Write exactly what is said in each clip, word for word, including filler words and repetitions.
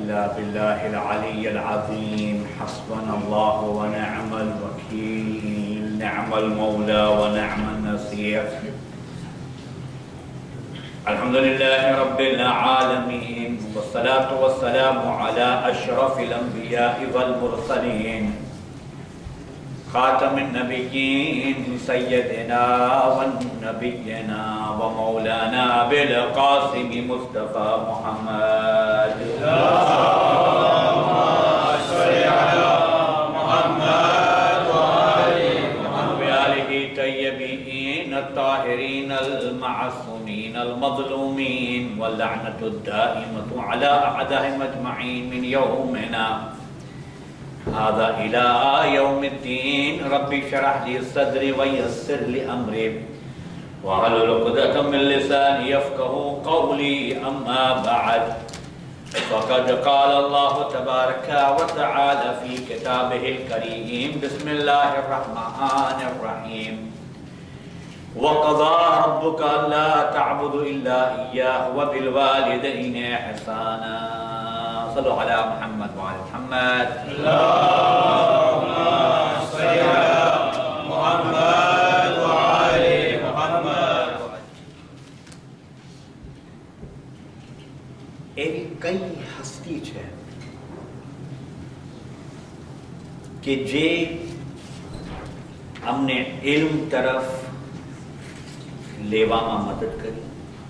इल्ला बिल्लाहिल अलिय्यिल अज़ीम। हस्बनल्लाहु व निअमल वकील, निअमल मौला व निअमन नसीर। अल्हम्दुलिल्लाहि रब्बिल आलमीन वस्सलातु वस्सलामु अला अशरफिल अंबिया'i वल मुरसलीन खातमिन नबिय्यीन सय्यदिना वन नबिय्यिना व मौलाना अबिल कासिम मुस्तफा मुहम्मद सल्लल्लाहु अलैहि तय्यबीन ताहिरीन अल मासूमीन अल मज़लूमीन व लअनतु दाइमतु अला अअदाहिम अजमईन मिन यौमिना हादा इला यौमिद्दीन। रब्बि शरह ली सदरी व यस्सिर ली अमरी वहलुल उक़दतम मिन लिसानी यफ़क़हू क़ौली। अम्मा बअद फ़क़द क़ाल अल्लाहु तबारक व तआला फ़ी किताबिहिल करीम। बिस्मिल्लाहिर रहमानिर रहीम। वक़ज़ा रब्बुका अल्ला तअबुदू इल्ला इय्याहु व बिल वालिदैनि इहसाना। सल्लु अला मुहम्मद व आले मुहम्मद। अल्लाहुम्मा सल्लि अला मुहम्मद व आले मुहम्मद। એવી કઈ હસ્તી છે કે જે અમને ઇલ્મ તરફ લેવામાં મદદ કરી?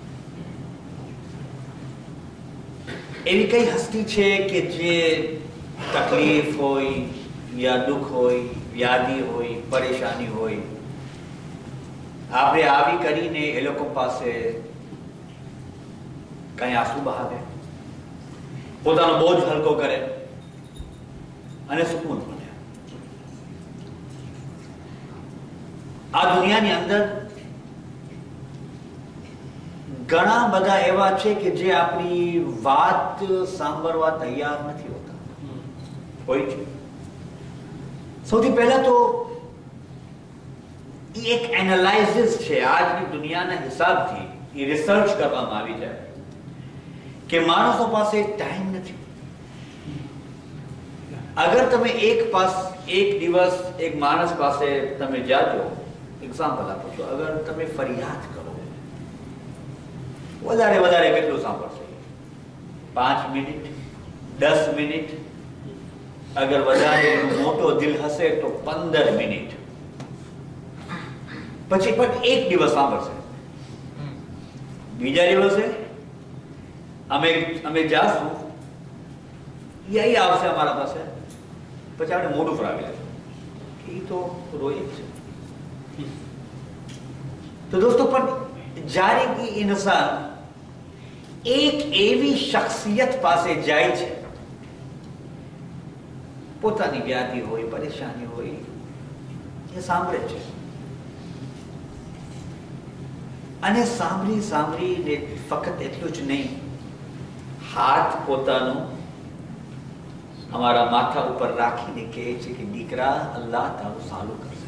એવી કઈ હસ્તી છે કે જે તકલીફ હોય યા દુઃખ હોય, વ્યાધિ હોય, પરેશાની હોય, આપણે આવી કરીને એ લોકો પાસે કઈ આંસુ બહાવે, પોતાનો બોજ હલકો કરે અને સુકૂન મળે? આ દુનિયાની અંદર ઘણા બધા એવા છે કે જે આપણી વાત સાંભળવા તૈયાર નથી હોતા, હોય છે। સૌથી પહેલા તો એક એનાલાઇસિસ છે આજની દુનિયાના હિસાબથી, એ રિસર્ચ કરવામાં આવી છે કે માણસો પાસે ટાઈમ નથી। અગર તમે એક પાસ એક દિવસ એક માણસ પાસે તમે જાજો, એક્ઝામ્પલ આપો છો, અગર તમે ફરિયાદ કરો, વધારે વધારે કેટલું સાંભળશે? પાંચ મિનિટ, દસ મિનિટ, અગર વધારે મોટો દિલ હશે તો પંદર મિનિટ, પછી પણ એક દિવસ સાંભળશે। બીજા દિવસે અમે અમે જાશું, યહી આવશે અમારા પાસે, પછી આપણે મોઢું ફરાવી લેશું કે એ તો રોય છે। તો દોસ્તો, પણ જ્યારે કે ઇન્સાન એક એવી શખ્સિયત પાસે જાય છે, પોતાની વ્યાધિ હોય, પરેશાની હોય, એ સાંભળે છે અને સાંભળી સાંભળીને ફક્ત એટલું જ નહીં, હાથ પોતાનું અમારા માથા ઉપર રાખીને કહે છે કે દીકરા, અલ્લાહ તારું સારું કરશે।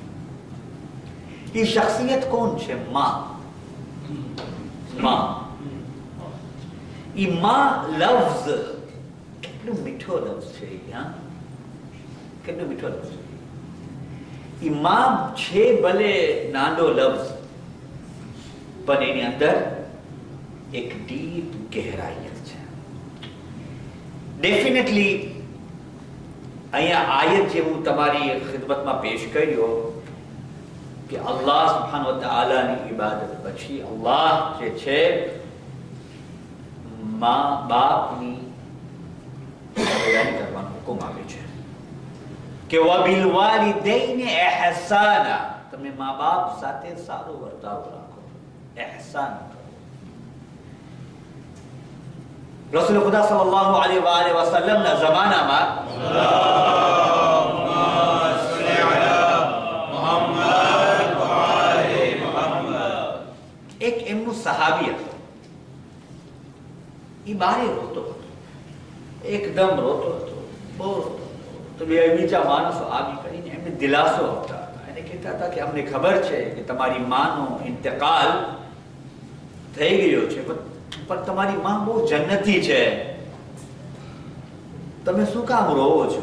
એ શખ્સિયત કોણ છે? માં। માં એ માં લફ્ઝ કેટલું મીઠો લફ્ઝ છે, હા, કેટલું મીઠો લફ્ઝ છે। એ માં છે ભલે નાનો લફ્ઝ, પણ એની અંદર એક ડીપ ગહેરાઈ છે। ડેફિનેટલી અહીંયા આયત જે હું તમારી ખિદમતમાં પેશ કર્યો કે અલ્લાહ સુબ્હાનહુ વ તઆલાની ઇબાદત પછી અલ્લાહ જે છે માં બાપની તાબેદારી કરવાનો હુકમ આપે છે કે વબિલ વાલિદૈન ઇહસાના, તમે મા બાપ સાથે સારો વર્તાવ રાખો, ઇહસાન કરો। રસૂલ ખુદા સલ્લલ્લાહુ અલૈહિ વ આલિહિ વસલ્લમના જમાનામાં એક એમનું સહાબી હતો, એ બારે રોતો હતો, એકદમ રોતો હતો, બહુ રોતો હતો। તો બે બીજા માણસો આવી કરીને એમને દિલાસો આપતા હતા, એને કહેતા હતા કે અમને ખબર છે કે તમારી માનો ઇંતકાલ થઈ ગયો છે, પણ તમારી માં બહુ જન્નતી છે, તમે શું કામ રોવો છો?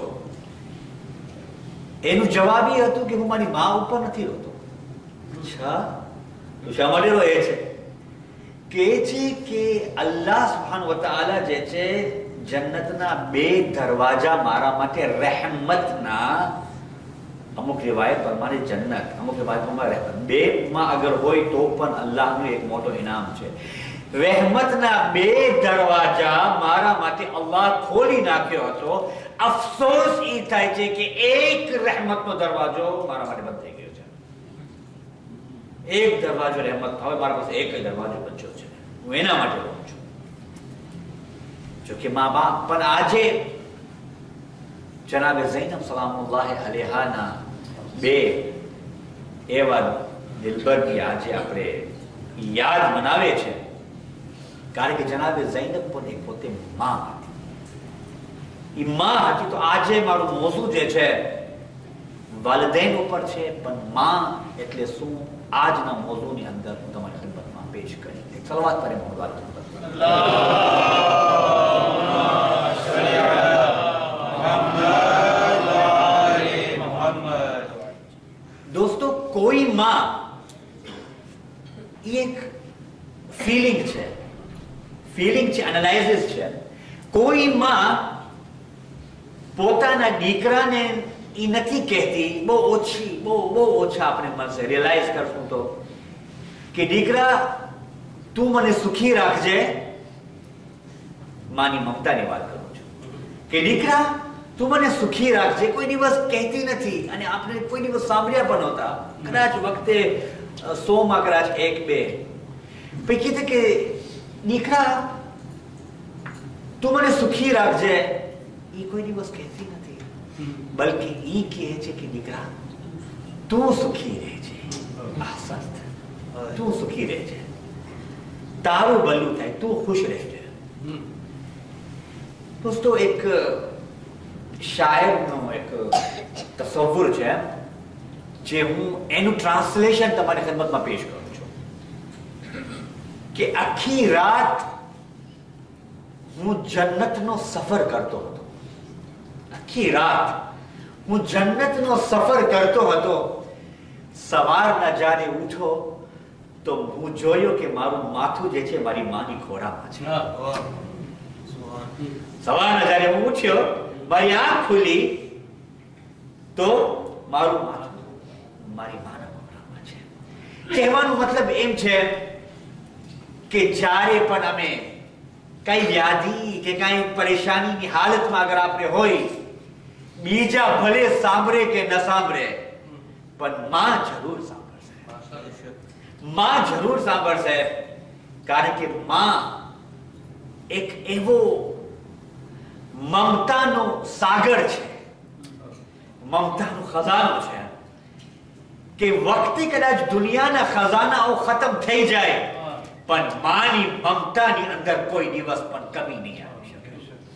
એનું જવાબ એ હતું કે હું મારી મા ઉપર નથી રોતો. અચ્છા, તો શા માટે રોએ છે? કે છે કે અલ્લાહ સુબ્હાનહુ વ તઆલા જે છે જન્નતના બે દરવાજા મારા માટે રહેમતના, અમુક રિવાયત પ્રમાણે જન્નત, અમુક રિવાયત પ્રમાણે બે માં અગર હોય તો પણ અલ્લાહનું એક મોટો ઇનામ છે. રહેમતના બે દરવાજા મારા માટે અલ્લાહ ખોલી નાખ્યો હતો. અફસોસ એ થાય છે કે એક રહેમતનો દરવાજો મારા માટે બંધ થઈ ગયો છે. એક દરવાજો રહેમત, હવે મારા પાસે એક જ દરવાજો બચ્યો છે, હું એના માટે રહું છું. જો કે મા બાપ પણ આજે જનાબે ઝૈનબ સલામુલ્લાહ અલૈહાના બે એવા દિલબરની આજે આપણે યાદ મનાવે છે, કારણ કે જનાબે ઝૈનબ પણ એક પોતે માં હતી. એ માં હતી. તો આજે મારું મોઝું જે છે વાલિदैन ઉપર છે, પણ માં એટલે શું આજના મોઝુની અંદર હું તમારી ખિદમતમાં પેશ કરી. એક સલવાત પર મોહમ્મદ વાલી દોસ્તો, કોઈ માં એક ફીલિંગ છે, ફીલિંગ છે, એનાલાઇઝિસ છે. કોઈ માં પોતાના દીકરાને એ નથી કહેતી, બહુ ઓછી બહુ બહુ ઓછા આપણે મળશે રિયલાઇઝ કરશું તો, કે દીકરા તું મને સુખી રાખજે. માની મમતાની વાત કરું છું કે દીકરા તું મને સુખી રાખજે. કોઈ દિવસ કહેતી નથી, અને આપણે કોઈ દિવસ સાંભળ્યા પણ નહોતા. કદાચ વખતે સો માં કદાચ એક બે પછી કીધું કે દીકરા તું મને સુખી રાખજે. એ કોઈ દિવસ કહેતી નથી, બલકે ઈ કહે છે કે દીકરા તું સુખી રહેજે. આસક્ત તું સુખી રહેજે, તારું ભલું થાય, તું ખુશ રહેજે. દોસ્તો, એક શાયરનો એક તસવ્વુર છે, જે હું એનું ટ્રાન્સલેશન તમારી ખિદમતમાં પેશ કરું છું કે આખી રાત હું જન્નતનો સફર કરતો હતો. આખી રાત હું જન્નતનો સફર કરતો હતો. સવારના જ્યારે ઉઠો તો હું જોયો કે મારું માથું જે છે મારી માની ખોળામાં છે. સવારના જ્યારે હું ઉઠ્યો, મારી આંખ ખુલી તો મારું માથું મારી માના ખોળામાં છે. કહેવાનો મતલબ એમ છે કે જ્યારે પણ અમે કઈ વ્યાધિ કે કઈ પરેશાનીની હાલતમાં અગર આપણે હોય, બીજા ભલે સાંભળે કે ન સાંભળે, પણ માં જરૂર સાંભળશે. માં જરૂર સાંભળશે, કારણ કે માં એક એવો મમતાનો સાગર છે, મમતાનો ખજાનો છે કે વખતે કદાચ દુનિયાના ખજાનાઓ ખતમ થઈ જાય, પણ માની મમતાની અંદર કોઈ દિવસ પણ કમી નહીં આવી શકે.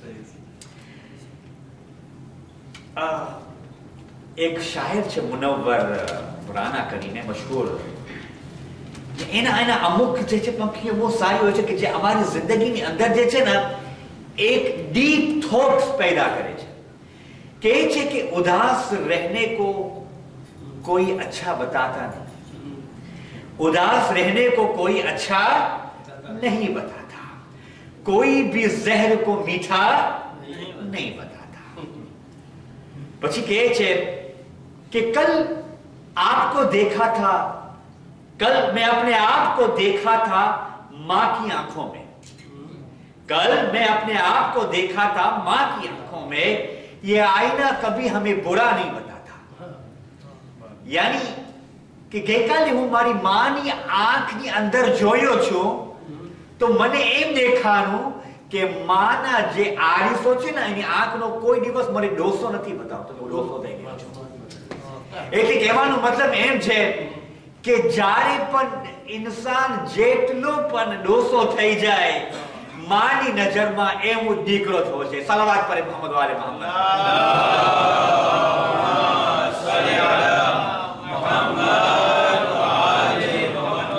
એક શાયર છે મુનવ્વર રાના કરીને, મશહૂર. એના એના અમુક જે છે પંક્તિઓ બહુ સારી હોય છે કે જે અમારી જિંદગીની અંદર જે છે ને एक डीप थॉट्स पैदा करे छे. कहे छे कि उदास रहने को कोई अच्छा बताता नहीं, उदास रहने को कोई अच्छा नहीं बताता, कोई भी जहर को मीठा नहीं बताता. પછી કહે છે कि कल आपको देखा था, कल मैं अपने आप को देखा था मां की आंखों में, कल मैं अपने आप को देखा था मां की आंखों में, ये आईना कभी हमें बुरा नहीं बताता. यानी कि ગઈકાલે હું મારી માની આંખની અંદર જોયો છું તો મને એમ દેખાણું કે માના જે આરીસો છે ને એની આંખનો કોઈ દિવસ મને દોષો નથી બતાવતો, તો દોષો થઈ ગયો છું. એટલે કહેવાનો મતલબ એમ છે કે જ્યારે પણ ઇન્સાન જેટલો પણ દોષો થઈ જાય, માની નજરમાં એવો દીકરો થયો છે. સલાવત પર મોહમ્મદ વાલે મોહમ્મદ.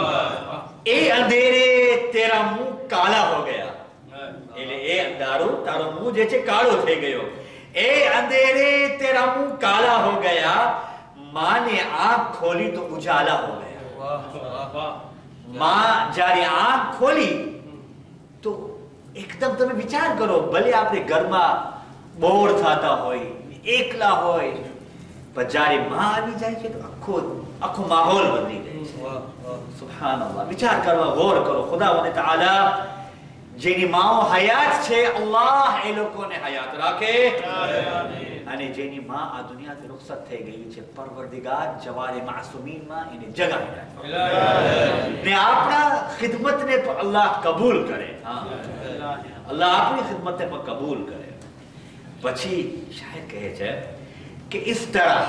એ અંધેરે તેરા મુંહ કાલા હો ગયા, એટલે એ અંધારું તારું તારો મુંહ જે છે કાળો થઈ ગયો, એ અંધેરે તેરા મુંહ કાલા હો ગયા, मां ने आंख खोली तो उजाला हो गया। मां જ્યારે આંખ ખોલી તો એકદમ તમે વિચાર કરો, ભલે આપણે ઘરમાં બોર થતા હોય, એકલા હોય, પણ જ્યારે માં આવી જાય છે તો આખો આખો માહોલ બદલી જાય છે। સુબહાનઅલ્લાહ, વિચાર કરવા, ગૌર કરો। ખુદાવંદ તઆલા જેની માઓ હયાત છે, અલ્લાહ એ લોકોને હયાત રાખે। અને જેની માં આ દુનિયાથી રૂખસત થઈ ગઈ છે, પરવરદિગાર જવારે માસૂમીન માં એને જગાવી રાખે ને આપણા ખિદમતને તો અલ્લાહ કબૂલ કરે। હા, અલ્લાહ આપણી ખિદમતને પણ કબૂલ કરે। પછી શાયર કહે છે कि इस तरह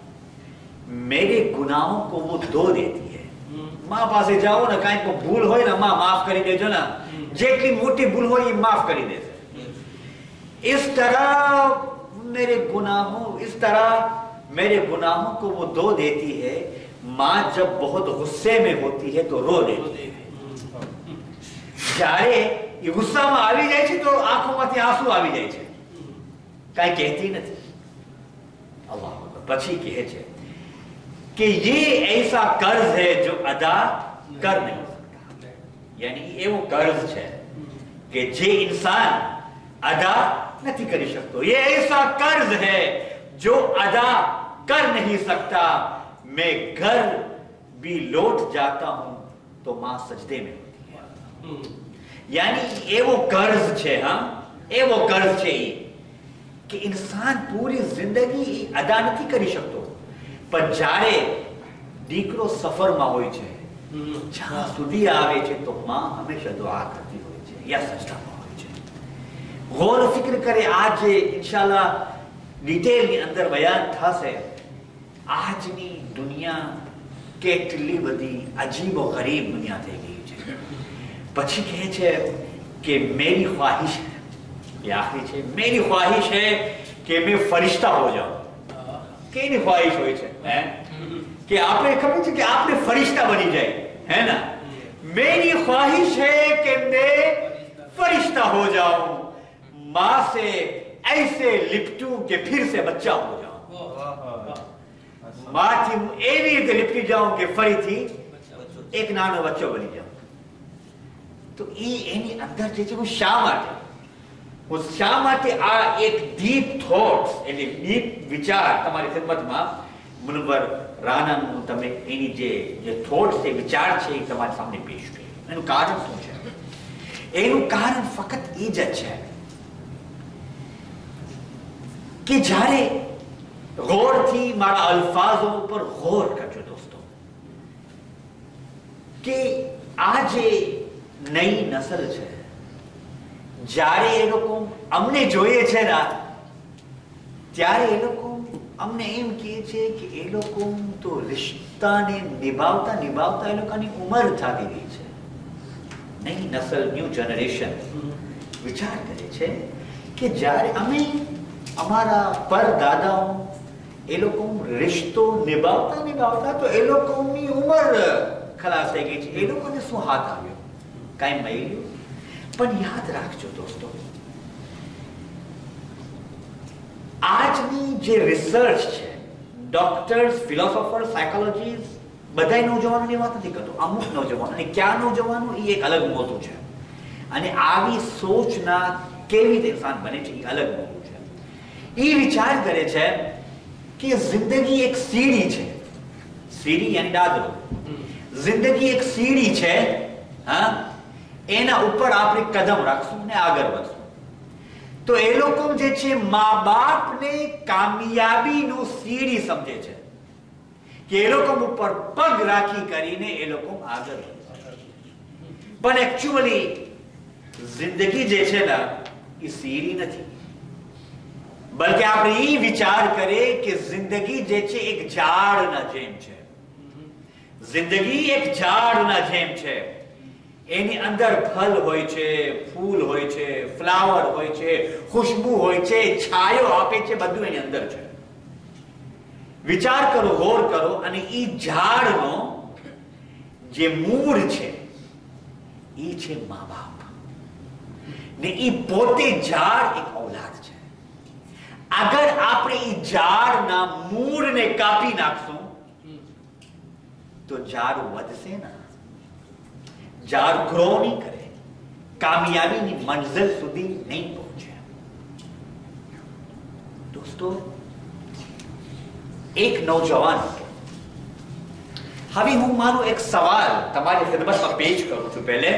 मेरे गुनाहों को वो धो देती है। मां पासे जाओ ना, कहीं को भूल हो ना, मां माफ करी देजो ना, जेटली मोटी भूल हो ये माफ करी दे। इस तरह मेरे गुनाहों इस तरह मेरे गुनाहों को वो धो देती है। मां जब बहुत गुस्से में होती है तो रो देती है। જ્યારે એ ગુસ્સામાં આવી જાય છે તો આંખોમાંથી આંસુ આવી જાય છે, કાંઈ કહેતી નથી। अल्लाह પછી કહે છે કે ये ऐसा कर्ज है जो अदा कर नहीं सकता, यानी એવો कर्ज છે કે જે इंसान अदा नहीं कर सकता। ये ऐसा कर्ज है जो अदा कर नहीं सकता। मैं घर भी लौट जाता हूं तो मां सजदे में होती है। यानी एवो कर्ज છે, हां एवो कर्ज છે कि इंसान पूरी जिंदगी अदा नहीं કરી શકતો, પણ જ્યારે દીકરો સફરમાં હોય છે, જ્યાં સુધી આવે છે તો માં હંમેશા દુઆ કરતી હોય છે या સજદામાં હોય છે। ગૌર ફિક્ર કરે, आज इंशाअल्लाह डिटेल ની અંદર બયાન થશે આજની દુનિયા કેટલી બધી અજીબો ગરીબ દુનિયા થઈ ગઈ છે। પછી કહે છે કે मेरी ख्वाहिश है, ये आखिरी है, मेरी ख्वाहिश है कि मैं फरिश्ता हो जाऊं। केनी ख्वाहिश होय छे हैं कि आपने खबर छे कि आपने फरिश्ता बनी जाए, है ना। मेरी ख्वाहिश है कि मैं फरिश्ता हो जाऊं, मां से ऐसे लिपटूं कि फिर से बच्चा हो जाऊं। मां थी एवी रीते लिपटी जाऊं कि फरीथी एक नानो बच्चो बनी जाऊं। तो ई एनी अंदर जे छे वो शा माटे वो શા માટે આ એક ડીપ થોટ્સ એટલે ડીપ વિચાર તમારી ખિદમતમાં મુનવ્વર રાનાનું તમે એની જે જે થોટ્સ છે, વિચાર છે, એ તમારી સામે પેશ કર્યું। એનું કારણ શું છે? એનું કારણ ફક્ત એ જ છે કે જ્યારે ગૌરથી મારા અલ્ફાઝો ઉપર ગૌર કરજો દોસ્તો, કે આ જે નઈ નસલ છે, જ્યારે એ લોકો અમને જોઈએ છે ને, ત્યારે એ લોકો અમને એમ કહે છે કે એ લોકો તો રિશ્તાને નિભાવતા નિભાવતા એ લોકોની ઉંમર થાકી ગઈ છે। નઈ નસલ, ન્યૂ જનરેશન વિચાર કરે છે કે જ્યારે અમે અમારા પરદાદાઓ એ લોકો રિશ્તો નિભાવતા નિભાવતા તો એ લોકોની ઉંમર ખલાસ થઈ ગઈ છે, એ લોકોને શું હાથ આવ્યો, કાંઈ મળ્યું? પણ યાદ રાખજો દોસ્તો, આજની જે રિસર્ચ છે, ડોક્ટર્સ, ફિલોસોફર્સ, સાયકોલોજીસ્ટ, બધા નોજવાનોની વાત નથી કરતો, અમુક નોજવાનો, અને ક્યાં નોજવાનો એ એક અલગ મોતું છે, અને આવી સોચના કેવી રીતે ઇન્સાન બને છે એ અલગ મોતું છે। એ વિચાર કરે છે કે જિંદગી એક સીડી છે, સીડી યાની દાદરો, જિંદગી એક સીડી છે, હા, એના ઉપર આપણે કદમ રાખશું ને આગળ વધશું। તો એ લોકો જે છે મા બાપને કામયાબીનું સીડી સમજે છે કે એ લોકો ઉપર પગ રાખી કરીને એ લોકો આગળ વધશે, પણ એકચ્યુઅલી જિંદગી જે છે ને એ સીડી નથી, બલકે આપણે એ વિચાર કરીએ કે જિંદગી જે છે એક ઝાડના જેમ છે। જિંદગી એક ઝાડના જેમ છે, એની અંદર ફલ હોય છે, ફૂલ હોય છે, ફ્લાવર હોય છે, ખુશ્બુ હોય છે, છાયો આપે છે, બધું એની અંદર છે। વિચાર કરો, ગૌર કરો, અને ઈ ઝાડનો જે મૂળ છે એ છે મા બાપ। ને એ પોતે ઝાડ એક ઔલાદ છે. અગર આપણે એ ઝાડના મૂળને કાપી નાખશું તો ઝાડ વધશે ના, ઝાડ ગ્રો નહીં કરે, કામયાબીની મંઝિલ સુધી નહીં પહોંચે. દોસ્તો, એક નૌજવાન, હવે હું મારો એક સવાલ તમારી ખિદમતમાં પેશ કરું છું. પહેલે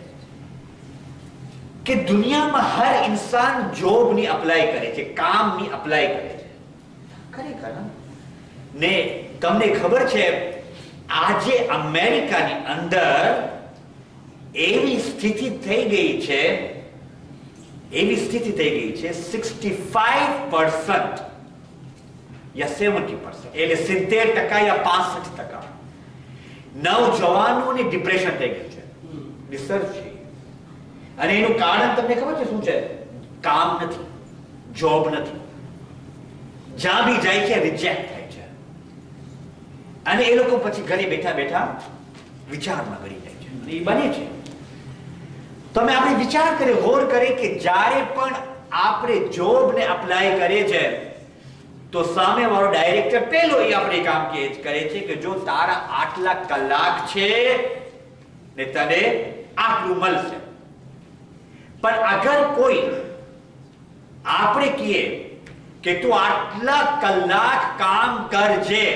કે દુનિયામાં હર ઇન્સાન જોબની અપ્લાય કરે છે, કામની અપ્લાય કરે છે, ખરેખર ને તમને ખબર છે આજે અમેરિકાની અંદર એવી સ્થિતિ થઈ ગઈ છે, એવી સ્થિતિ થઈ ગઈ છે સિક્સટી ફાઈવ પર્સન્ટ યા સેવન્ટી પર્સન્ટ એટલે સિત્તેર ટકા યા પાસઠ ટકા નવજવાનોને ડિપ્રેશન થઈ ગયું છે. રિસર્ચ છે. અને એનું કારણ તમને ખબર છે શું છે? કામ નથી, જોબ નથી, જ્યાં બી જાય છે રિજેક્ટ થાય છે, અને એ લોકો પછી ઘરે બેઠા બેઠા વિચારમાં કરી જાય છે. એ બને છે. તમે આપણે વિચાર કરીએ, ગૌર કરીએ કે જ્યારે પણ આપણે જોબને અપ્લાય કરીએ છે તો સામે વાળો ડાયરેક્ટર પેલો એ આપણે કામ કરે છે કે જો તારા આટલા કલાક છે ને તને આટલું મળશે. પણ અગર કોઈ આપણે કહીએ કે તું આટલા કલાક કામ કરજે,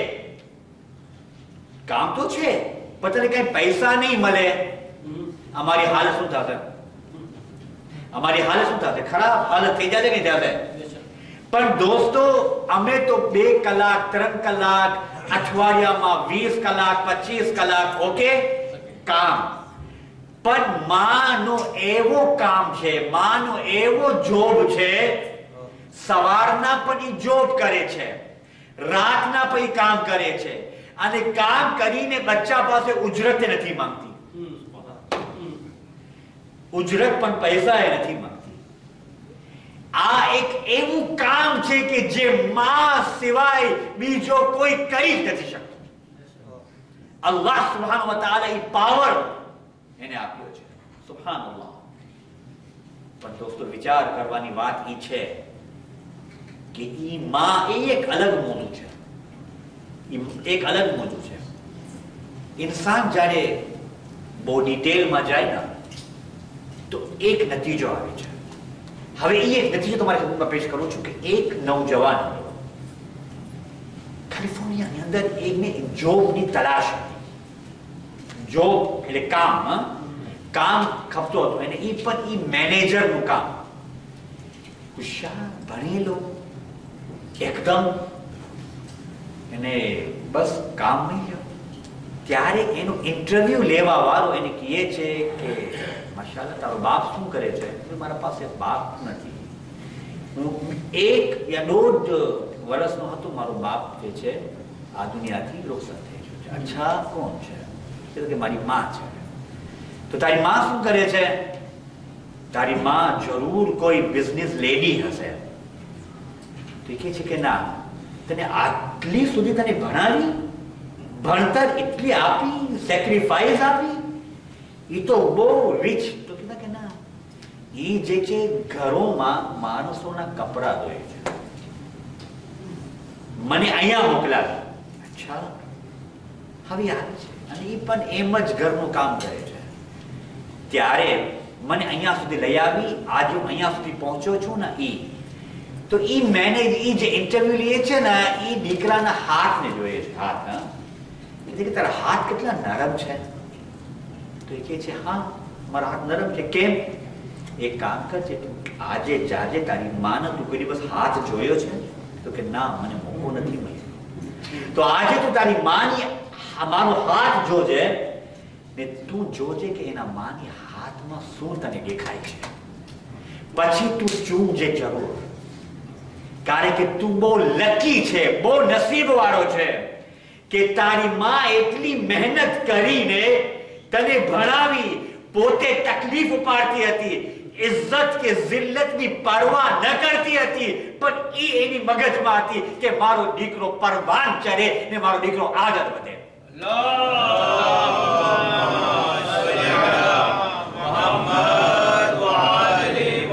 કામ તો છે પણ તને કઈ પૈસા નહીં મળે, અમારી હાલત શું થશે? અમારી હાલત શું થશે? ખરાબ હાલત થઈ જશે નહીં થશે? પણ દોસ્તો, અમે તો બે કલાક ત્રણ કલાક અઠવાડિયામાં વીસ કલાક પચીસ કલાક ઓકે કામ, પણ માનો એવો કામ છે, માનો એવો જોબ છે, સવારના પણ એ જોબ કરે છે, રાતના પણ એ કામ કરે છે, અને કામ કરીને બચ્ચા પાસે ઉજરત નથી માંગતી, ઉજરત પણ પૈસા એ નથી માંગતી. આ એક એવું કામ છે કે જે માં સિવાય બીજો કોઈ કરી જ નથી શકતો. અલ્લાહ સુબ્હાનહુ વ તઆલા એ પાવર એને આપ્યો છે. સુબ્હાનઅલ્લાહ. પણ દોસ્તો, વિચાર કરવાની વાત એ છે કે ઈ માં એ એક અલગ મોજું છે, એક અલગ મોજું છે. ઇન્સાન જ્યારે બહુ ડિટેલમાં જાય ને તો એક નતીજો આવે છે. હવે એ એક નતીજો તમારી ખિદમતમાં પેશ કરું છું કે એક નૌજવાન કેલિફોર્નિયાની અંદર એકને જોબની તલાશ હતી. જોબ એટલે કામ, કામ ખપતો હતો એને. એ પણ એ મેનેજરનું કામ. હોશિયાર, ભણેલો, એકદમ એને બસ કામ મળ્યો. ત્યારે એનું ઇન્ટરવ્યુ લેવા વાળો એને કહે છે કે માશાઅલ્લાહ, તારો બાપ શું કરે છે? મારા પાસે બાપ નથી. હું એક યા દોઢ વર્ષનો હતો, મારો બાપ જે છે આ દુનિયાથી રોકસાન થઈ ગયો છે. અચ્છા, કોણ છે? કે મારી માં છે. તો તારી માં શું કરે છે? તારી માં જરૂર કોઈ બિઝનેસ લેડી હશે. તો એ કહે છે કે ના, તને આટલી સુધી તને ભણાવી, ભણતર એટલી આપી, સેક્રિફાઈસ આપી, એ તો બહુ રીચ. તો કીધા કે ના, એ જે છે ઘરોમાં માણસોના કપડા ધોય છે, મને અહીંયા મોકલાવી. અચ્છા, હવે આવે છે અને એ પણ એમ જ ઘરનું કામ કરે છે. ત્યારે મને અહીંયા સુધી લઈ આવી, આજે હું અહીંયા સુધી પહોંચ્યો છું ને. ઈ તો ઈ મેનેજ ઈ જે ઇન્ટરવ્યુ લે છે ને, ઈ દીકરાના હાથને જોઈએ છે. હાથ, હા, એટલે કે તારા હાથ કેટલા નરમ છે? તો એ કહે છે હા, મારા હાથ નરમ છે. કેમ? એક કામ કરજે, આજે જાજે તારી માને તું કોઈ દિવસ હાથ જોયો છે? તો કે ના, મને મોકો નથી મળ્યો. તો આજે તું તારી માની મારો હાથ જોજે ને તું જોજે કે એના માની હાથમાં શું તને દેખાય છે. પછી તું ચૂમજે જરૂર, કારણ કે તું બહુ લકી છે, બહુ નસીબ વાળો છે કે તારી માં એટલી મહેનત કરીને તને ભણાવી, પોતે તકલીફ ઉપાડતી હતી, ઇજ્જત કે જિલ્લતની પરવા ન કરતી હતી, પણ એ એની મગજમાં હતી કે મારો દીકરો પરવાન ચડે ને મારો દીકરો આગળ વધે. અલ્લાહ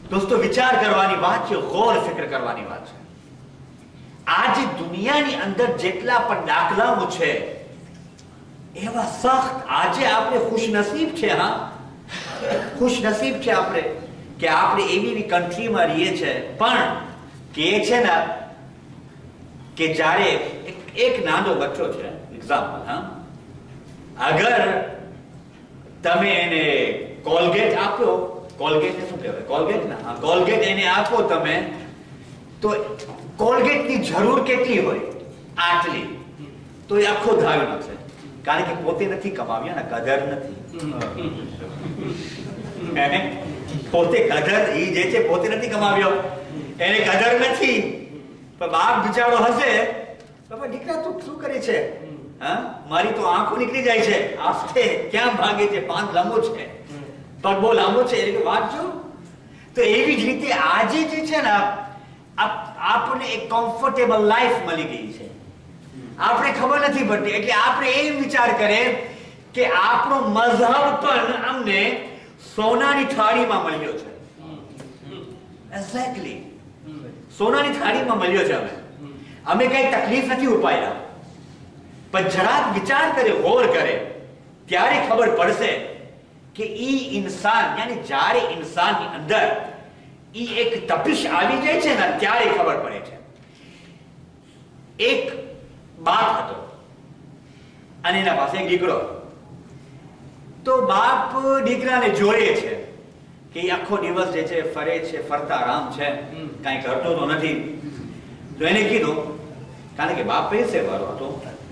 દોસ્તો વિચાર કરવાની વાત છે, ગૌર ફિક્ર કરવાની વાત છે. આજે દુનિયાની અંદર જેટલા પણ દાખલાઓ છે એવા સખ્ત, આજે આપણે ખુશનસીબ છે. હા, ખુશનસીબ છે આપણે કે આપણે એવી એવી કન્ટ્રીમાં રહીએ છીએ. પણ કે છે ને કે જ્યારે એક, એક નાનો બચ્ચો છે, એક્ઝામ્પલ, હા, અગર તમે એને કોલગેટ આપ્યો, કોલગેટ શું કહેવાય, કોલગેટ ના, હા, કોલગેટ એને આપો તમે, તો કોલગેટની જરૂર કેટલી હોય? આટલી. તો એ આખો ધાવી નાખશે, કારણ કે પોતે નથી કમાવ્યા ને, કદર નથી. પોતે કદર, એ જે છે પોતે નથી કમાવ્યો, એને કદર નથી. પણ બાપ બિચારો હશે, બાપા દીકરા તું શું કરે છે? હા, મારી તો આંખો નીકળી જાય છે, આસ્તે ક્યાં ભાગે છે, પાંચ લાંબો છે, પગ બહુ લાંબો છે, એટલે વાંચજો. તો એવી જ રીતે આજે જે છે ને આપણને એક કમ્ફર્ટેબલ લાઈફ મળી ગઈ છે, આપણે ખબર નથી પડતી. એટલે આપણે એમ વિચાર કરે કે આપણો મઝહબ પણ અમને સોનાની થાળીમાં મળ્યો છે. એક્ઝેક્ટલી, સોનાની થાળીમાં મળ્યો છે. અમે અમે કઈ તકલીફ નથી ઉપાડ્યા. પણ જરાક વિચાર કરે, ગૌર કરે, ત્યારે ખબર પડશે કે ઈ ઇન્સાન, યાની જ્યારે ઇન્સાનની અંદર ઈ એક તપિશ આવી જાય છે ને, ત્યારે ખબર પડે છે. એક બાપ હતો અને એના પાસે એક દીકરો. તો બાપ દીકરાને જોઈએ છે કે એ આખો દિવસ જે છે ફરે છે, ફરતા રામ છે, કઈ કરતો તો નથી. તો એને કીધું, કારણ કે બાપ પૈસે વાળો હતો,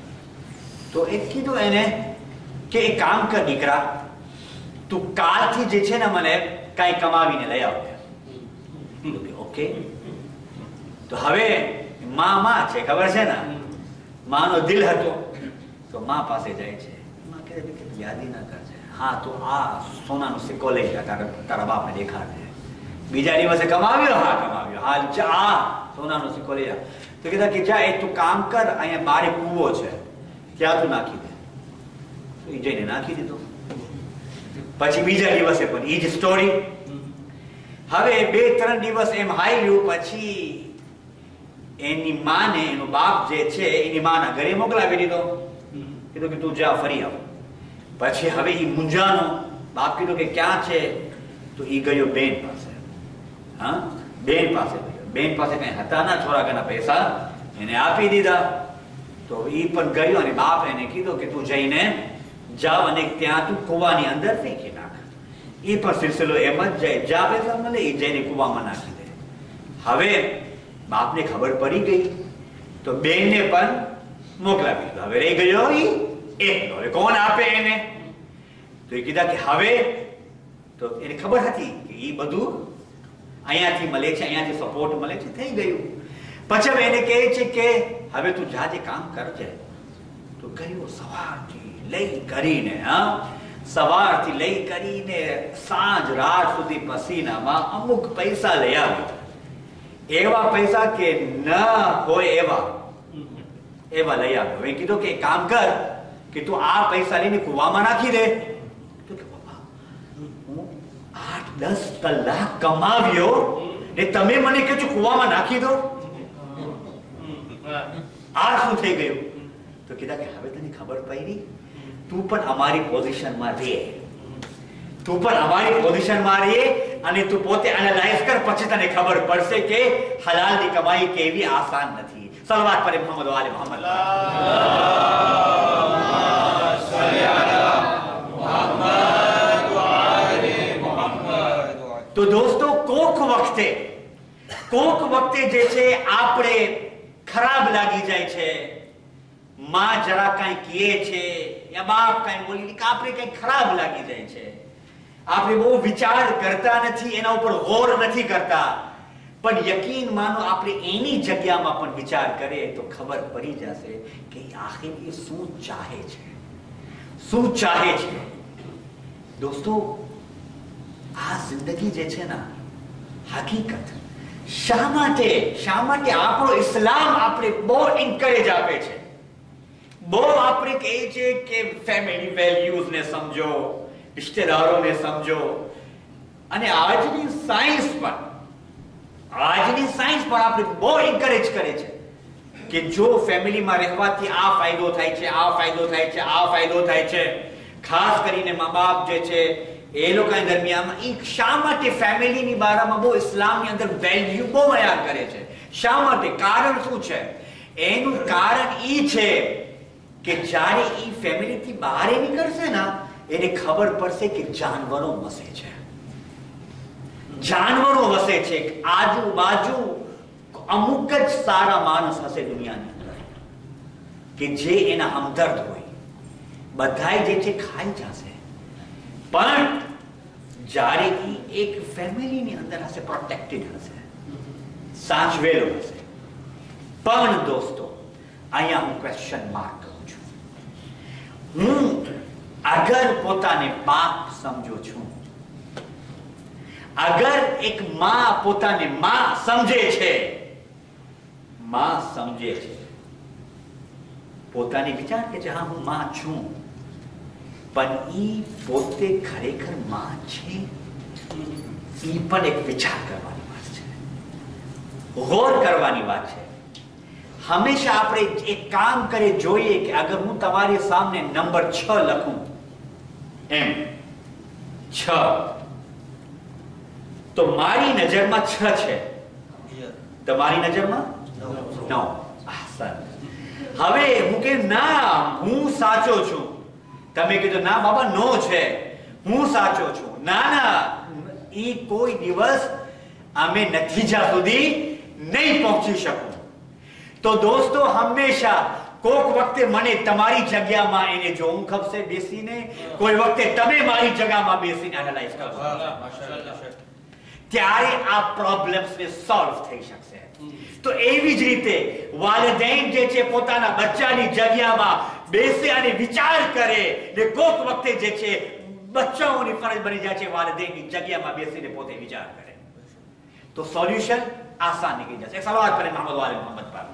તો એ કીધું એને કે એક કામ કર દીકરા, તું કાલથી જે છે ને મને કઈ કમાવીને લઈ આવજે. ઓકે. તો હવે માં માં છે, ખબર છે ને, માનો દિલ હતો. તો માં પાસે જાય છે, માં કહે કે યાદી ના કરજે, હા તો આ સોનાનો સિક્કો લઈ જા, તારા તારા બાપને દેખાડજે. બીજા દિવસે કમાવ્યો, હા કમાવ્યો, હા જા સોનાનો સિક્કો લઈ જા. તો કીધા કે જા, એક તું કામ કર, અહીંયા બારે કૂવો છે, ત્યાં તું નાખી દે. તો એ જઈને નાખી દીધો. પછી બીજા દિવસે પણ એ જ સ્ટોરી. હવે બે ત્રણ દિવસ એમ હાલ્યું, પછી એની માને, એનો બાપ જે છે એની માના ઘરે મોકલાવી દીધો. કીધું કે તું જા ફરી આવ. પછી હવે એ મુંજાનો બાપ કીધું કે ક્યાં છે? તો એ ગયો બેન પાસે. હા, બેન પાસે ગયો. બેન પાસે કઈ હતા ના, થોડા પૈસા એને આપી દીધા. તો એ પણ ગયો અને બાપ એને કીધું કે તું જઈને જાવ અને ત્યાં તું કુવાની અંદર ફેંકી નાખ. એ પણ સિલસિલો એમ જ જાય, જા પૈસા મળે એ જઈને કુવામાં નાખી દે. હવે બાપને ખબર પડી ગઈ, તો બેનને પણ મોકલાવી દીધો. હવે રહી ગયો એ એકલો. હવે કોણ આપે એને? તો એ કીધા કે હવે, તો એને ખબર હતી કે એ બધું અહીંયાથી મળે છે, અહીંયાથી સપોર્ટ મળે છે, થઈ ગયું. પછી હવે એને કહે છે કે હવે તું જાજે કામ કરજે. તો ગયો સવારથી લઈ કરીને, હા, સવારથી લઈ કરીને સાંજ રાત સુધી પસીનામાં અમુક પૈસા લઈ આવ્યો. એવા પૈસા કે ન હોય એવા એવા લઈ આવ્યો. એ કીધું કે કામ કર કે તું આ પૈસા લઈને કુવામાં નાખી દે. તો કે બાપા, હું આઠ દસ કલાક કમાવ્યો ને તમે મને કહો છો કુવામાં નાખી દો? આ શું થઈ ગયું? તો કીધા કે હવે તને ખબર પડી, તું પણ અમારી પોઝિશનમાં રહે, તું પણ અમારી પોઝિશનમાં રહે અને તું પોતે એનાલાઇઝ કર, પછી તને ખબર પડશે કે હલાલની કમાઈ કેવી આસાન નથી. સલવાત પર મોહમ્મદ વાલે મોહમ્મદ. તો દોસ્તો, કોક વખતે કોક વખતે જે છે આપણે ખરાબ લાગી જાય છે. માં જરા કઈ કહે છે યા બાપ કઈ બોલી કે આપણે કઈ ખરાબ લાગી જાય છે. આપણે બહુ વિચાર કરતા નથી, એના ઉપર ગૌર નથી કરતા. પણ યકીન માનો આપણે એની જગ્યામાં પણ વિચાર કરીએ તો ખબર પડી જશે કે આખિર એ શું ચાહે છે, શું ચાહે છે. દોસ્તો, આ જિંદગી જે છે ને, હકીકત શા માટે શા માટે આપણો ઇસ્લામ આપણે બહુ એન્કરેજ આપે છે, બહુ આપણે કહે છે કે ફેમિલી વેલ્યુઝ ને સમજો, રિશ્તેદારોને સમજો. અને આજની સાયન્સ પણ આજની સાયન્સ પણ આપણે બહુ એન્કરેજ કરે છે કે જો ફેમિલીમાં રહેવાથી આ ફાયદો થાય છે, આ ફાયદો થાય છે, આ ફાયદો થાય છે. ખાસ કરીને મા બાપ જે છે એ લોકોના દરમિયાનમાં એ શા માટે ફેમિલીની બારામાં બહુ ઇસ્લામની અંદર વેલ્યુ બહુ બયાન કરે છે? શા માટે? કારણ શું છે? એનું કારણ એ છે કે જ્યારે એ ફેમિલીથી બહાર નીકળશે ને એને ખબર પડશે કે જાનવરો વસે છે, જાનવરો વસે છે. આજુબાજુ અમુક જ સારા માણસ હશે દુનિયાની અંદર કે જે એના હમદર્દ હોય. બધાય જે છે ખાઈ જશે, પણ જ્યારે એ એક ફેમિલીની અંદર હશે, પ્રોટેક્ટેડ હશે, સાચવેલો હશે. પણ દોસ્તો, અહીંયા હું ક્વેશ્ચન માર્ક કરું છું. હું અગર પોતાને બાપ સમજુ છું, અગર એક માં પોતાને માં સમજે છે, માં સમજે છે, પોતાની વિચાર કે છે હા હું માં છું, પણ ઈ પોતે ખરેખર માં છે, ઈ પણ એક વિચાર કરવાની વાત છે, ગૌર કરવાની વાત છે. હંમેશા આપણે એક કામ કરે જોઈએ કે અગર હું તમારી સામે નંબર છ લખું, એમ છ, તો મારી નજરમાં છ છે, તમારી નજરમાં નવ. હવે હું કે ના હું સાચો છું, તમે કીધું ના બાબા નો છે, હું સાચો છું. ના ના, ઈ કોઈ દિવસ અમે નતીજા સુધી નહીં પહોંચી શકું. તો દોસ્તો, હંમેશા કોઈક વખતે મને તમારી જગ્યામાં એને જોવું ખપશે બેસીને, કોઈ વખતે તમે મારી જગ્યામાં બેસીને એનાલાઇઝ કરશો, ત્યારે આ પ્રોબ્લેમ્સને સોલ્વ થઈ શકશે. તો એવી જ રીતે વાલિदैन જે છે પોતાના બચ્ચાની જગ્યામાં બેસે અને વિચાર કરે, ને કોઈક વખતે જે છે બચ્ચાઓની ફરજ બની જાય છે વાલિદૈનની જગ્યામાં બેસીને પોતે વિચાર કરે, તો સોલ્યુશન આસાન નીકળી જશે. એક સવાલ કરે મોહમ્મદ વાલે મોહમ્મદ પર.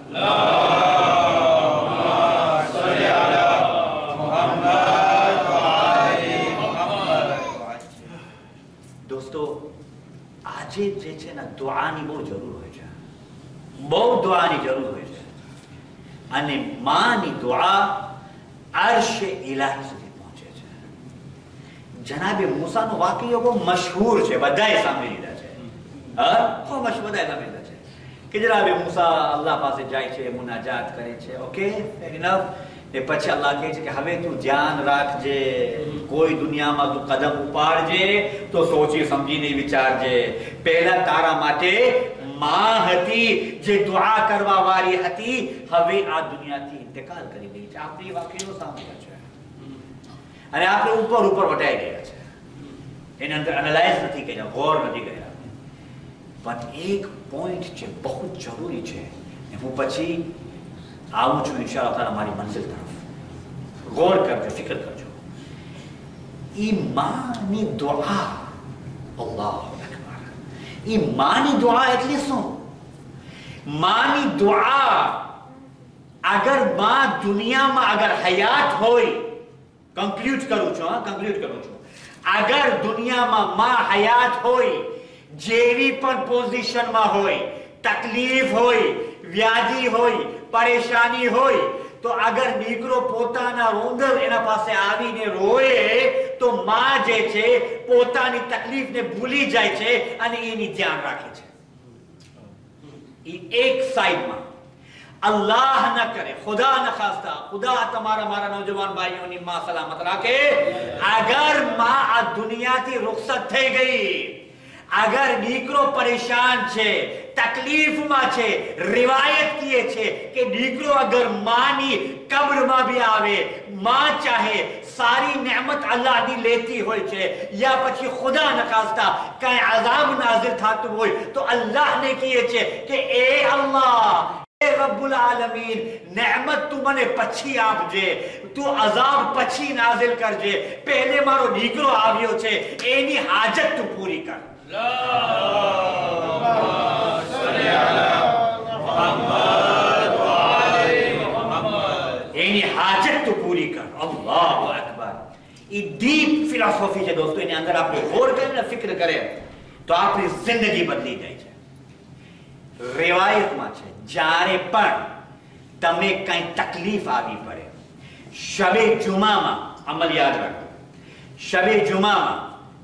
દોસ્તો, આજે જે છે ને દુઆની બહુ જરૂર હોય છે, બહુ દુઆની જરૂર હોય છે. અને માની દુઆ અર્શ ઇલાહી સુધી પહોંચે છે. જનાબે મૂસાનો વાકયો બહુ મશહૂર છે, બધાએ સાંભળી લીધા છે. હા, બહુ મશહૂર, બધાએ સાંભળી લીધા છે કે જનાબે મૂસા અલ્લાહ પાસે જાય છે, મુનાજાત કરે છે. ઓકે, ફેર ઇનફ. એ પછી અલ્લાહ કહે છે કે હવે તું ધ્યાન રાખજે, કોઈ દુનિયામાં તું કદમ ઉપાડજે તો સોચી સમજીને વિચારજે. પહેલા તારા માટે માં હતી જે દુઆ કરવા વાળી હતી, હવે આ દુનિયાથી ઇંતકાલ કરી ગઈ છે. આપણે એ વાક્યો સાંભળ્યા છે અને આપણે ઉપર ઉપર વટાઈ ગયા છે, એની અંદર એનાલાઇઝ નથી કર્યા, ગૌર નથી કર્યા. પણ એક પોઈન્ટ છે બહુ જરૂરી છે, હું પછી આવું છું ઇન્શાઅલ્લાહ તારા મારી મંઝિલ તરફ. ગૌર કરજો, ફિકર કરજો. ઈ માની દુઆ, અલ્લાહુ અકબર, ઈ માની દુઆ એટલે શું? માની દુઆ, અગર માં દુનિયામાં અગર હયાત હોય, કન્ક્લુડ કરું છું, હા કન્ક્લુડ કરું છું, અગર દુનિયામાં માં હયાત હોય, જેવી પણ પોઝિશનમાં હોય, તકલીફ હોય, વ્યાધિ હોય, પરેશાની હોય, તો અગર દીકરો પોતાના રોંદર એના પાસે આવીને રોએ તો માં જે છે પોતાની તકલીફને ભૂલી જાય છે અને એની ધ્યાન રાખે છે. એ એક સાઈડમાં. અલ્લાહ ન કરે, ખુદા ન ખાસ્તા, ખુદા તમારા મારા નौजवान ભાઈઓની માં સલામત રાખે, અગર માં આ દુનિયાથી રૂખસત થઈ ગઈ, અગર દીકરો પરેશાન છે, તકલીફમાં છે, રિવાયત કીએ છે કે દીકરો અગર માની કબ્રમાં ભી આવે, માં ચાહે સારી નેમત અલ્લાહની લેતી હોય છે, યા પછી ખુદા નખાસ્તા કઈ અઝાબ નાઝિલ થતું હોય તો અલ્લાહને કીએ છે કે એ અલ્લાહ, એ રબ્બુલ આલમીન, નેમત તું મને પછી આપજે, તું અઝાબ પછી નાઝિલ કરજે, પહેલે મારો દીકરો આવ્યો છે એની હાજત તું પૂરી કર. એની હાજત તું પૂરી કર. અલ્લાહુ અકબર. એ ડીપ ફિલોસોફી છે દોસ્તો, એની અંદર આપણે ગૌર કરીને ફિક્ર કરે તો આપણી જિંદગી બદલી જાય છે. रिवायत में जारे पण तमे कई तकलीफ आवी पड़े, शबे जुमा में अमल याद रखो, शबे जुमा में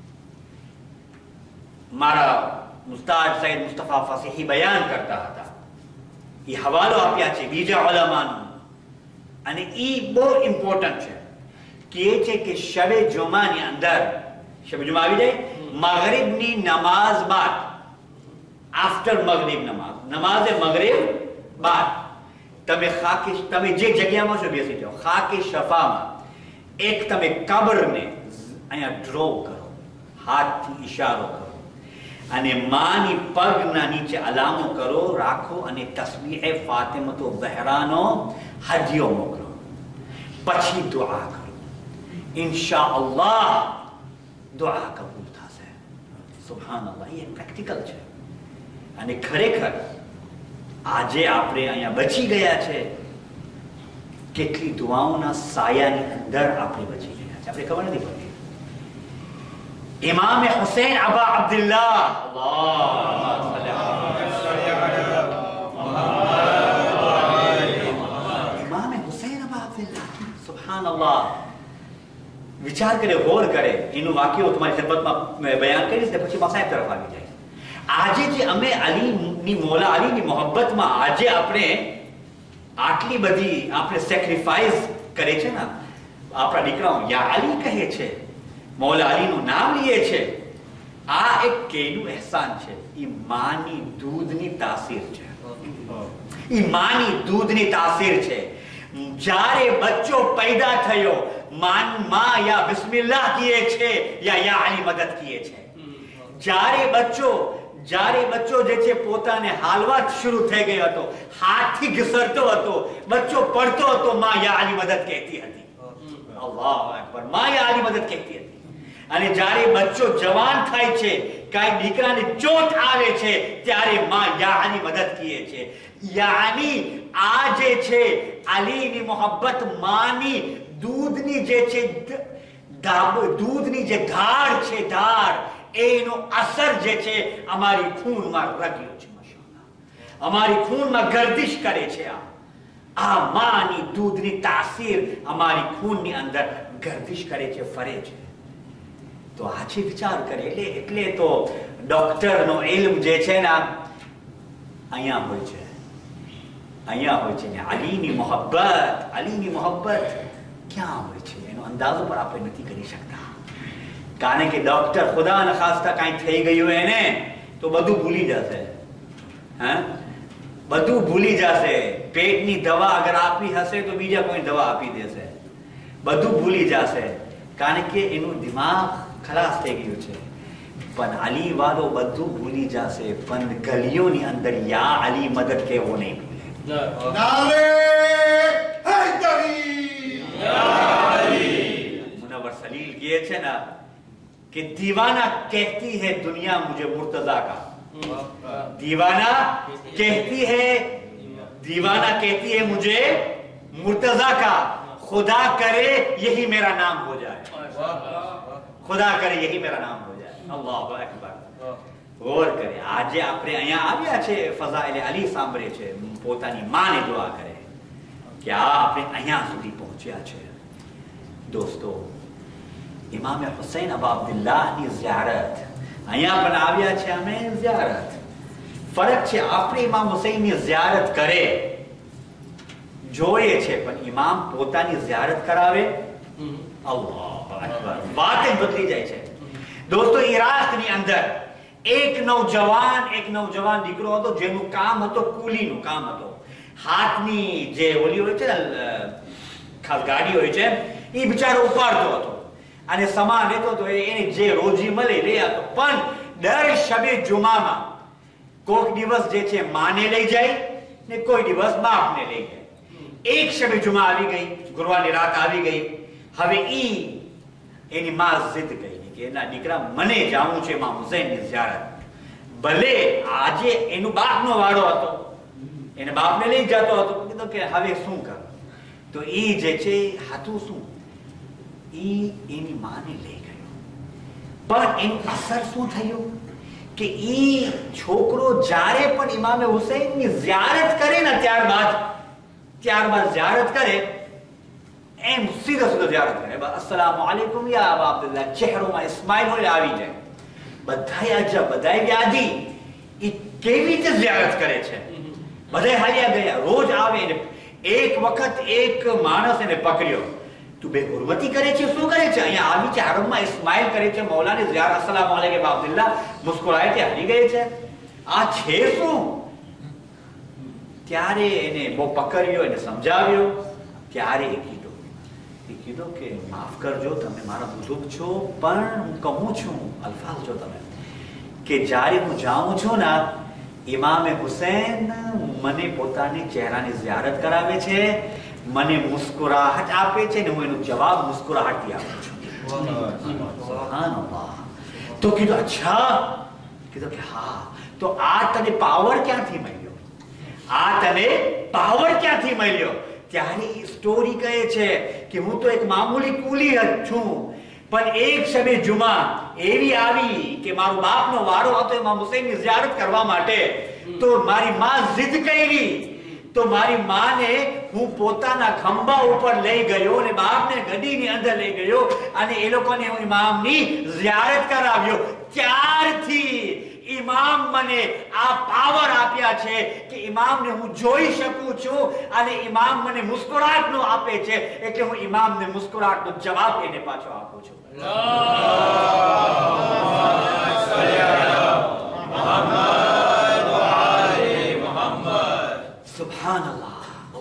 मारा मुस्ताद सैयद मुस्तफा फसीही बयान करता था. ये हवालो आप्या छे बीजा उलमानो અને ઈ બહુ ઇમ્પોર્ટન્ટ છે કે એ છે કે શબે જુમાની અંદર શબે જુમા આવી જાય મગરિબની નમાઝ બાદ, आफ्टर मगरिब नमाज, नमाज मगरिब बाद તમે ખાકે તમે જે જગ્યામાં છો બેસી જાઓ, ખાકે શફામાં એક તમે કબરને અહીંયા ડ્રો કરો, હાથથી ઈશારો કરો અને માની પગના નીચે અલામો કરો, રાખો અને તસ્બીહે ફાતિમતો ઝહરાનો હદિયો મોકલો, પછી દુઆ કરો. ઇન્શાઅલ્લાહ દુઆ કબૂલ થશે. સુબહાનઅલ્લાહ, એ પ્રેક્ટિકલ છે. અને ખરેખર આજે આપણે અહીંયા બચી ગયા છે, કેટલી દુઆઓના સાયાની અંદર આપણે બચી ગયા છે, આપણે ખબર નથી પડતી. ઇમામ હુસૈન અબા અબ્દુલ્લાહ, ઇમામ હુસૈન અબા અબ્દુલ્લાહ, સુબહાનઅલ્લાહ. વિચાર કરે, ગૌર કરે, એનું વાક્યો તમારી ખિદમતમાં બયાન કરીશ ને પછી સાહેબ તરફ આવી જાય. આજે જે અમે અલીની મોલા અલીની મોહબ્બતમાં આજે આપણે આટલી બધી આપણે સેક્રિફાઈસ કરે છે ને, આપણા દીકરાઓ યા અલી કહે છે, મોલા અલીનું નામ લે છે, આ એક કેનું અહેસાન છે. ઈ માની દૂધની તાસીર છે, ઈ માની દૂધની તાસીર છે. જ્યારે બચ્ચો પેદા થયો, માન માં યા બિસ્મિલ્લાહ કીએ છે યા યા અલી મદદ કીએ છે. જ્યારે બચ્ચો જ્યારે બચ્ચો જે છે પોતાને હાલવા શરૂ થઈ ગયો હતો, હાથથી ઘસરતો હતો, બચ્ચો પડતો હતો, માં યા અલી મદદ કહેતી હતી. અલ્લાહુ અકબર, માં યા અલી મદદ કહેતી હતી. અને જ્યારે બચ્ચો જવાન થાય છે, કાંઈ દીકરાને ચોટ આવે છે, ત્યારે માં યા અલી મદદ કહે છે. યાની આ જે છે અલીની મોહબ્બત, માની દૂધની જે છે દૂધની જે ધાર છે, ધાર એનો અસર જે છે અમારી ખૂનમાં રગ્યો છે. માશાઅલ્લાહ, અમારી ખૂનમાં ગર્દિશ કરે છે. આ આ માની દૂધની તાસીર અમારી ખૂનની અંદર ગર્દિશ કરે છે, ફરે છે. તો આજે વિચાર કરે, એટલે એટલે તો ડોક્ટરનો ઇલ્મ જે છે ને અહીંયા હોય છે, અહીંયા હોય છે ને. અલીની મોહબ્બત, અલીની મોહબ્બત ક્યાં હોય છે એનો અંદાજો પણ આપણે નથી કરી શકતા. કારણ કે ડોક્ટર ખુદા ન ખાસ્તા કાંઈ થઈ ગયું એને તો બધું ભૂલી જશે. હા, બધું ભૂલી જશે. પેટની દવા અગર આપી હશે તો બીજા કોઈ દવા આપી દેશે, બધું ભૂલી જશે. કારણ કે એનું દિમાગ ખલાસ થઈ ગયું છે. પણ અલી વાળો બધું ભૂલી જશે, પણ ગલીઓની અંદર યા અલી મદદ કેવો નહીં ભૂલે. નારે હૈદરી યા અલી. મુનવ્વર સલીલ કહે છે ને कि दीवाना कहती है दुनिया मुझे मुर्तजा का, दीवाना कहती है दीवाना कहती है मुझे मुर्तजा का, खुदा करे यही मेरा नाम हो जाए, खुदा करे यही मेरा नाम हो जाए. અલ્લાહુ અકબર. ગૌર કરે, આજે આપણે અહીંયા આવ્યા છે, ફઝાઇલ અલી સાંભળે છે, પોતાની માને દુઆ કરે કે આ આપણે અહીંયા સુધી પહોંચ્યા છે. દોસ્તો, ઇમામ હુસૈન અબા અબ્દુલ્લાહની ઝિયારત અહીંયા પણ આવ્યા છે અમે. ઝિયારત ફરક છે, આપણે ઇમામ હુસૈનની ઝિયારત કરે જોઈએ છે, પણ ઇમામ પોતાની ઝિયારત કરાવે. અલ્લાહુ અકબર, વાત જ બદલી જાય છે. દોસ્તો, ઈરાકની અંદર એક નવજવાન એક નવજવાન દીકરો હતો, જેનું કામ હતો કુલીનું કામ હતો. હાથની જે ઓલી હોય છે ખાસ ગાડી હોય છે, એ બિચારો ઉપાડતો હતો અને સામાન લેતો હતો, એને જે રોજી મળે લે હતો. પણ દર શબે જુમામાં કોઈક દિવસ જે છે માને લઈ જાય ને કોઈ દિવસ બાપને લઈ જાય. એક શબે જુમા આવી ગઈ, ગુરુવારની રાત આવી ગઈ. હવે ઈ એની માં જીદ કરી કે એના દીકરા મને જાવું છે ઇમામ હુસૈનની ઝિયારત. ભલે આજે એનું બાપનો વાળો હતો, એને બાપને લઈ જતો હતો, કીધું કે હવે શું કરું? તો ઈ જે છે હતું શું, ઈ એની માને લઈ ગયો. પણ એનું અસર શું થયું કે ઈ છોકરો જ્યારે પણ ઇમામે હુસૈનની ઝિયારત કરે ને ત્યારબાદ ત્યારબાદ ઝિયારત કરે એમ સીધો સીધો ઝિયારત કરે, અસ્સલામુ અલૈકુમ યા અબા અબ્દુલ્લાહ, ચહેરોમાં સ્માઇલ હોય આવી જાય. બધાય અજબ, બધાય વ્યાધિ, ઈ કેવી રીતે ઝિયારત કરે છે. બધાય હાલ્યા ગયા, રોજ આવે ને એક વખત એક માણસ એને પકડ્યો, તું બે હુરમતી કરે છે, શું કરે છે? અહીંયા આવી છે, હરમમાં સ્માઇલ કરે છે, મૌલાને ઝિયારત અસ્સલામુ અલૈકુમ અબ્દુલ્લાહ મુસ્કુરાય છે, હાલી ગઈ છે, આ છે શું? ત્યારે એને બહુ પકડ્યો, એને સમજાવ્યો. ત્યારે એ કીધું એ કીધું કે માફ કરજો, તમે મારા બુઝુર્ગ છો, પણ હું કહું છું અલ્ફાઝ જો તમે કે જ્યારે હું જાઉં છું ને ઇમામે હુસૈન મને પોતાની ચહેરાની ઝિયારત કરાવે છે, મને મુસ્કુરાહટ આપે છે ને હું એનો જવાબ મુસ્કુરાહટથી આપું છું. સુબહાનઅલ્લાહ. તો કીધું અચ્છા, કીધું કે હા, તો આ તને પાવર ક્યાંથી મળ્યો? આ તને પાવર ક્યાંથી મળ્યો? ત્યારે સ્ટોરી કહે છે કે હું તો એક મામૂલી કુલી છું, પણ એક શબે જુમા એવી આવી કે મારો બાપનો વારો હતો ઇમામ હુસૈનની ઝિયારત કરવા માટે, તો મારી માં જીદ કરી, તો મારી માને હું પોતાના ખંભા ઉપર લઈ ગયો અને બાપને ગડીની અંદર લઈ ગયો અને એ લોકોને હું ઇમામની ઝિયારત કરાવ્યો. ત્યારથી ઇમામ મને આ પાવર આપ્યા છે કે ઇમામને હું જોઈ શકું છું અને ઇમામ મને મુસ્કુરાહટનો આપે છે, એટલે હું ઇમામને મુસ્કુરાહટનો જવાબ એને પાછો આપું છું. સુબહાનઅલ્લાહ.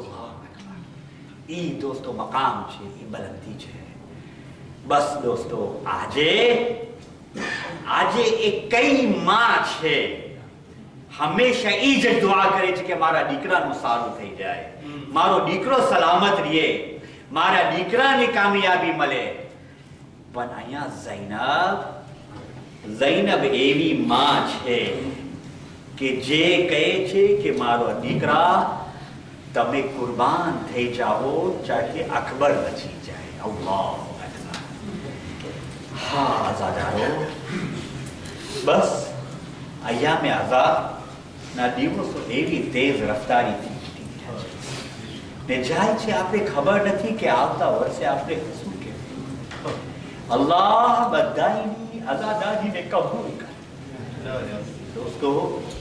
ઈ દોસ્તો મકામ છે, ઈ બલંદી છે. બસ દોસ્તો, આજે આજે એ કઈ માં છે હંમેશા ઈ જ દુઆ કરે છે કે મારા દીકરાનું સારું થઈ જાય, મારો દીકરો સલામત રહે, મારા દીકરાને કામયાબી મળે. પણ અહીંયા ઝૈનબ ઝૈનબ એવી માં છે કે જે કહે છે કે મારો દીકરા તમે કુરબાન થઈ જાઓ, ચાહે અકબર બચી જાય. અલ્લાહ અકબર. હા આઝાદારો, બસ અય્યામે આઝાદ ના દિવસો એવી તેજ રફતારીથી ને જાય છે, આપણે ખબર નથી કે આવતા વર્ષે આપણે શું કે. અલ્લાહ બધાની આઝાદારીને કબૂલ કરે. દોસ્તો,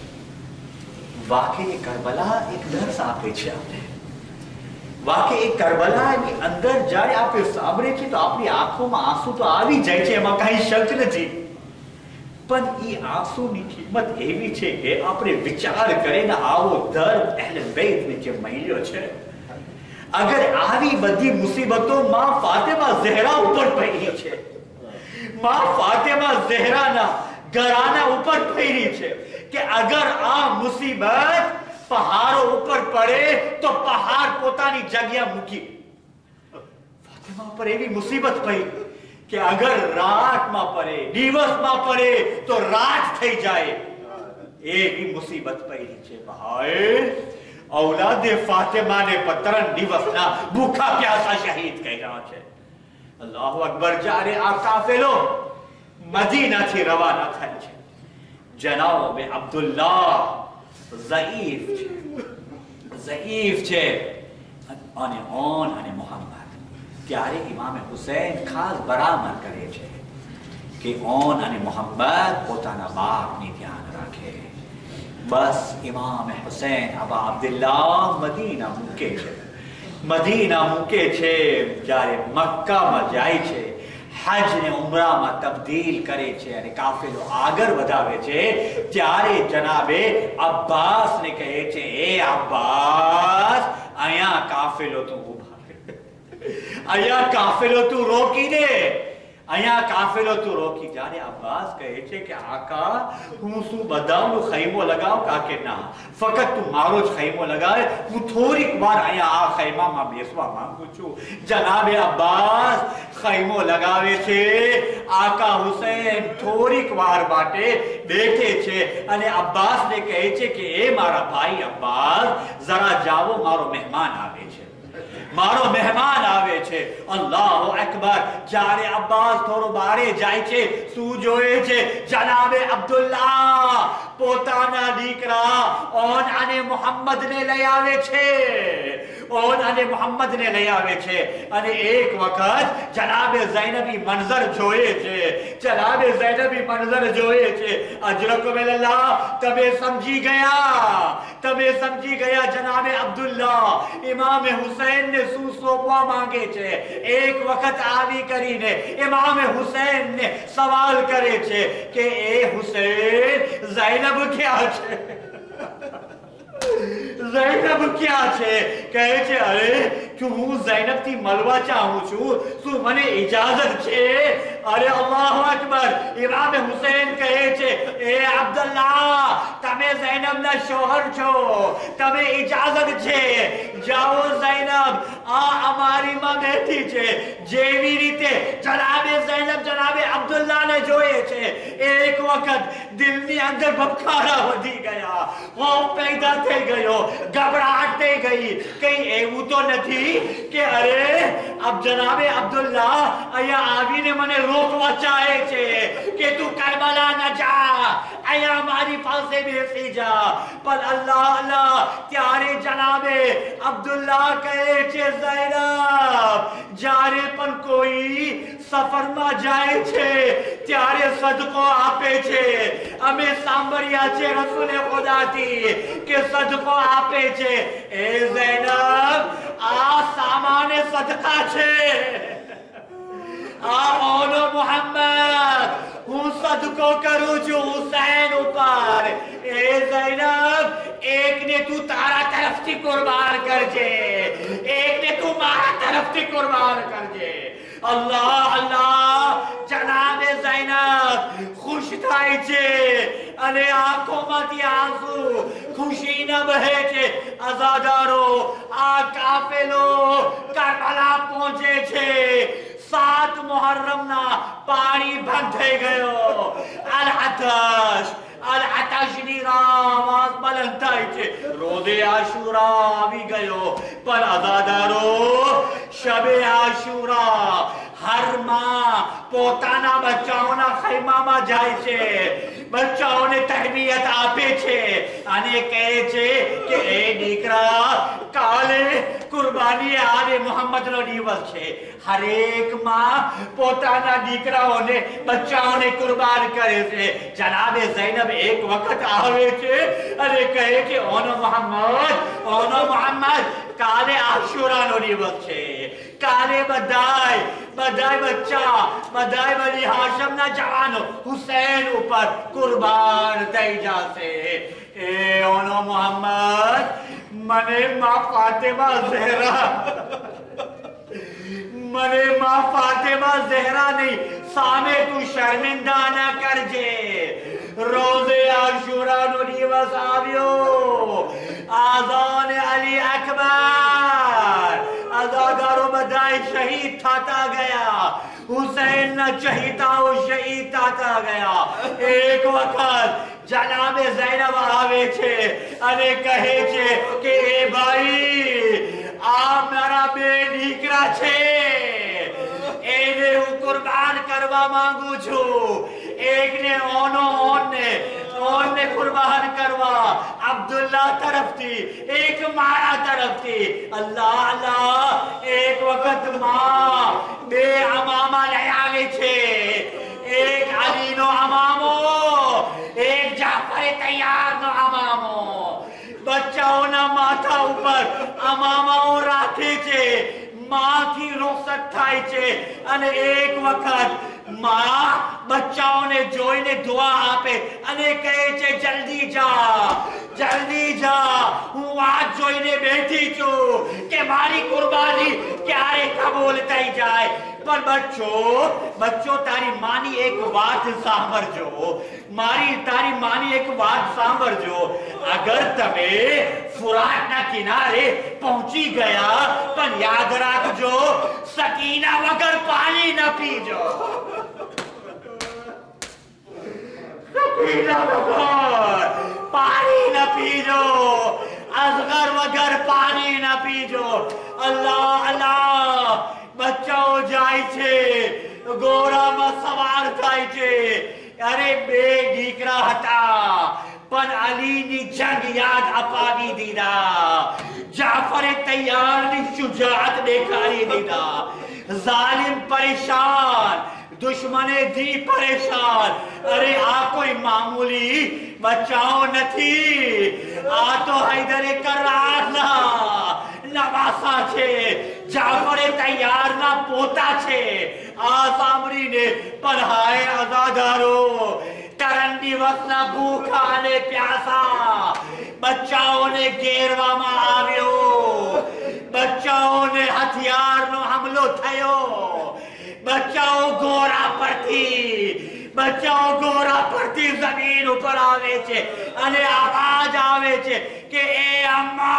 વાકે કરબલા એક દર્સ આપે છે આપણે. વાકે કરબલાની અંદર જ્યારે આપણે સાંભળીએ છીએ તો આપણી આંખોમાં આંસુ તો આવી જાય છે, એમાં કઈ શક નથી. પણ એ આંસુની કિંમત એવી છે કે આપણે વિચાર કરીને આવો દર્દ અહલે બેતને જે મળ્યો છે, અગર આવી બધી મુસીબતો માં ફાતિમા ઝહરા ઉપર પડી છે, માં ફાતિમા ઝહરાના ઘરાના ઉપર પડી છે કે અગર આ મુસીબત પહાડો ઉપર પડે તો પહાડ પોતાની જગ્યા મૂકી. ફાતિમા પર એવી મુસીબત પડી કે અગર રાતમાં પડે, દિવસમાં પડે તો રાત થઈ જાય, એવી મુસીબત પડી છે. ભાઈ, औलादे फातिमा ने पत्रन दिवसना भूखा प्यासा शहीद કર્યા છે. અલ્લાહુ અકબર. જ્યારે આ કાફેલો મદીનાથી રવાના થાય છે, જનાબ અબ્દુલ્લાહ ઝઈફ છે, ઝઈફ છે અને ઓન અને મોહમ્મદ. ત્યારે ઇમામે હુસૈન ખાસ બરામદ કરે છે કે ઓન અને મોહમ્મદ પોતાના બાપની ધ્યાન રાખે. બસ ઇમામ હુસૈન અબા અબ્દુલ્લાહ મદીના મૂકે છે, મદીના મૂકે છે. જ્યારે મક્કામાં જાય છે, હજ ને ઉમરામાં તબદીલ કરે છે અને કાફેલો આગળ વધાવે છે, ત્યારે જનાબે અબ્બાસ ને કહે છે, એ અબ્બાસ, અહીંયા કાફેલો તું ઉભા રહે, અહીંયા કાફેલો તું રોકી દે, અહીંયા કાફેલો તું રોકી. જ્યારે અબ્બાસ કહે છે કે આકા, હું શું બધાનો ખૈમો લગાવ? કાકે ના, ફક્ત તું મારો જ ખૈમો લગાવે, હું થોડીક વાર અહીંયા આ ખૈમામાં બેસવા માંગુ છું. જનાબે અબ્બાસ ખૈમો લગાવે છે, આકા હુસૈન થોડીક વાર માટે બેઠે છે અને અબ્બાસને કહે છે કે એ મારા ભાઈ અબ્બાસ, જરા જાઓ, મારો મહેમાન આવે છે, મારો મહેમાન આવે છે. અલ્લાહુ અકબર. જ્યારે અબ્બાસ થોડો બારે જાય છે, શું જોયે છે? જનાબે અબ્દુલ્લાહ પોતાના દીકરા ઓન અને મુહમ્મદને લઈ આવે છે. ઓન અને મુહમ્મદને લઈ આવે છે અને એક વખત જનાબે ઝૈનબી મંઝર જોયે છે. જનાબે ઝૈનબી મંઝર જોયે છે. અજરકુમલ્લાહ, તમે સમજી ગયા, તમે સમજી ગયા. જનાબે અબ્દુલ્લાહ ઇમામ હુસૈન ને શું સોંપવા માંગે છે. એક વખત આવી કરીને ઇમામ હુસૈન ને સવાલ કરે છે કે એ હુસૈન, ઝૈનબ ક્યાં છે? ઝૈનબ ક્યાં છે? કહે છે અરે કે હું ઝૈનબ થી મળવા ચાહું છું, શું મને ઇજાઝત છે? અરે અલ્લાહુ અકબર. ઇમામ હુસૈન કહે છે એ અબ્દુલ્લાહ, તમે ઝૈનબ ના શોહર છો, તમે ઇજાઝત છે, જાઓ ઝૈનબ આ અમારી માં બેઠી છે. જેવી રીતે જનાબે ઝૈનબ જનાબે અબ્દુલ્લાહ ને જોયે છે, એક વખત દિલની અંદર ભપકારા વધી ગયા, ખૌફ પેદા થઈ ગયો, ઘબરાહટ થઈ ગઈ. કઈ એવું તો નથી કે અરે અબ જનાબે અબ્દુલ્લાહ અહીંયા આવીને મને રોકવા ચાહે છે કે તું કરબલા ન જા, અહીંયા મારી પાસે બેસી જા. પણ અલ્લાહ અલ્લાહ, ત્યારે જનાબે અબ્દુલ્લાહ કહે છે ઝૈનબ જ્યારે પણ કોઈ સફરમાં જાય છે ત્યારે સદકો આપે છે. અમે સાંભળ્યા છે રસૂલે ખુદાથી કે સદકો આપે છે. એ ઝૈનબ આ સામાન્ય સદકા છે, આ ઓનો મુહમ્મદ હું સદકો કરું છું હુસૈન ઉપર. એ ઝૈનબ એકને તું તારા તરફથી કુરબાન કરજે, એકને તું મારા તરફથી કુરબાન કરજે. અલ્લાહ અલ્લાહ. જનાબે ઝૈનબ ખુશ થાય છે અને આંખોમાંથી આંસુ ખુશીના વહે છે. અઝાદારો આ કાફેલો કરબલા પહોંચે છે. સાત મુહર્રમના પાણી બંધ થઈ ગયો. અલ આતશ અલ આતશની આવાજ બલંદ થાય છે. રોઝે આશુરા આવી ગયો. પણ અઝાદારો શબે આશુરા હર માં પોતાના બચ્ચાઓના ખૈમામાં જાય છે, બચ્ચાઓને તરબિયત આપે છે અને કહે છે કે એ દીકરા કાલે કુરબાની આલે મોહમ્મદનો દિવસ છે. હરેક માં પોતાના દીકરાઓને બચ્ચાઓને કુરબાન કરે છે. જનાબે ઝૈનબ એક વખત આવે છે અને કહે છે ઓનો મોહમ્મદ, ઓનો મોહમ્મદ કાલે આશુરાનો દિવસ છે. કાલે બધાય બધાય બચ્ચા બધાય બની હાશમના જવાનો હુસૈન ઉપર કુરબાન થઈ જશે. એ ઓનો મોહમ્મદ મને માં ફાતિમા ઝહરા મને માં ફાતિમા ઝહરા ની સામે તું શર્મિંદા ન કરજે. રોઝે આશુરાનો દિવસ આવ્યો. આઝાન અલી અકબર. અઝાદારો બધાય શહીદ થતા ગયા. હુસૈનના ચહિતાઓ શહીદ થતા ગયા. એક વખત જનાબે ઝૈનબ આવે છે અને કહે છે કે એ ભાઈ આ મારા બે દીકરા છે, એને હું કુરબાન કરવા માંગુ છું. એકને ઓનો ઓનને ઓનને કુરબાન કરવા અબ્દુલ્લાહ તરફથી, એક મારા તરફથી. અલ્લાહ અલ્લાહ. એક વખત માં બે અમામા લઈ આવે છે. એક અલીનો અમામો, એક જાફર તૈયારનો અમામો. બચ્ચાઓના માથા ઉપર અમામાઓ રાખે છે. માથી રોસત થાય છે અને એક વખત માં બચ્ચાઓને જોઈને દુઆ આપે અને કહે છે જલ્દી જા, જલ્દી જા. હું વાત જોઈને બેઠી છું કે મારી કુરબાની ક્યારે કબૂલ થઈ જાય. પણ બચ્ચો બચ્ચો તારી માની એક વાત સાંભળજો, મારી તારી માની એક વાત સાંભળજો. અગર તમે ફુરાતના કિનારે પહોંચી ગયા પણ યાદ રાખજો સકીના વગર પાણી ન પીજો. સકીના વગર પાણી ન પીજો. असगर वगर पानी न पीजो। अल्लाह अल्लाह बच्चाओ जाय छे घोड़ाમાં સવાર થાય છે। અરે બે દીકરા હતા પણ અલીની જંગ યાદ અપાવી દીધા। જાફરે તૈયારની શુજાત દેખાડી દીધા। जालिम परेशान, दुश्मने दी परेशान। अरे आ कोई मामूली बचाओ नथी, आ तो हैदरे करारना नवासा छे, जाफरे तैयार ना पोता छे। आ सांभळीने पण हाय आजादारो, तरन दिवसना भूखा ने प्यासा बच्चाओने घेरवामां આવ્યો। बच्चाओने हथियारनो हमलो थयो। बच्चाओ घोड़ा परथी बच्चाओ घोड़ा परथी जमीन ऊपर आवे छे अने आवाज आवे छे के ए अम्मा,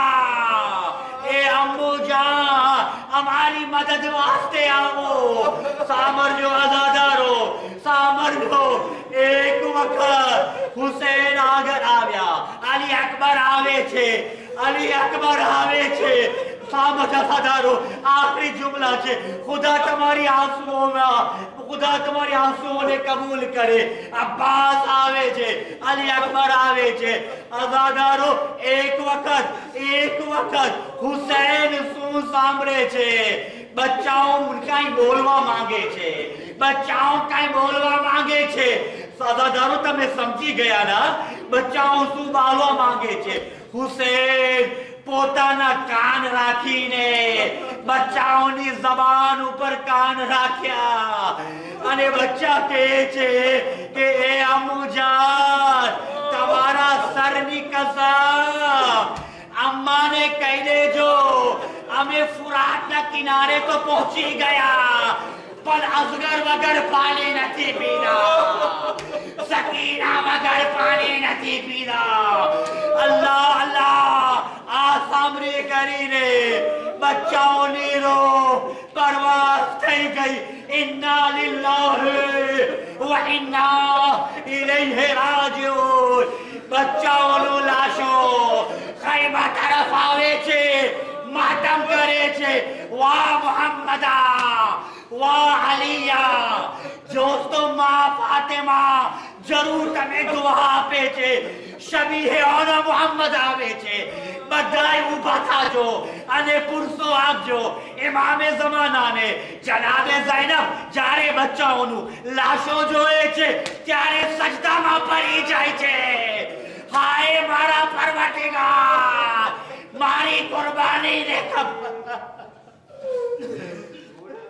ए अम्मूजा हमारी मदद वास्ते आवो। सामरजो आजादारो, सामरजो। एक वक्त हुसैन आगर आव्या, अली अकबर आवे छे, अली अकबर आवे छे। सामरजो आखिरी जुमला छे, खुदा तुम्हारी आंसुओं में, खुदा तुम्हारी आंसुओं ने कबूल करे। अब्बास आवे छे, अली अकबर आवे छे। आजादारो एक वक्त एक वक्त हुसैन सु सांभळे छे। बच्चाओ कई बोलवा मांगे छे, बच्चाओ कई बोलवा मांगे छे। आजादारो तमे समझी गया ना, बच्चाओ सु बोलवा मांगे छे। हुसैन पोताना कान राखीने बच्चाओनी जबान ऊपर कान राख्या अने बच्चा कहे छे के ए अम्मूजान तमारा सरनी कसम, अम्मा ने कही देजो अमे फुरातना किनारे तो पहुंची गया पर असगर वगर पानी नहीं पीना, सकीना वगर पानी नहीं पीना। अल्लाह अल्लाह आ सामने करीने बच्चाओ नीरो परवास थई गई। इन्ना लिल्लाहि व इन्ना इलैहि राजिऊन। बच्चाओ नो लाशो खैबा तरफ आवे छे, मातम करे छे। वाह मोहम्मदा, वाह अलिया। दोस्तों मां फातिमा जरूर तमे दुआ आपे छे। शबीहे ओना मोहम्मद आवे छे, बधाई उभा थाजो अने पुरसो आपजो। इमामे ज़माना ने जनाबे ज़ैनब जारे बच्चाओनु लाशो जोए छे त्यारे सजदामां पड़ी जाय छे। हाय मारा परवरदिगार, मारी कुर्बानी ने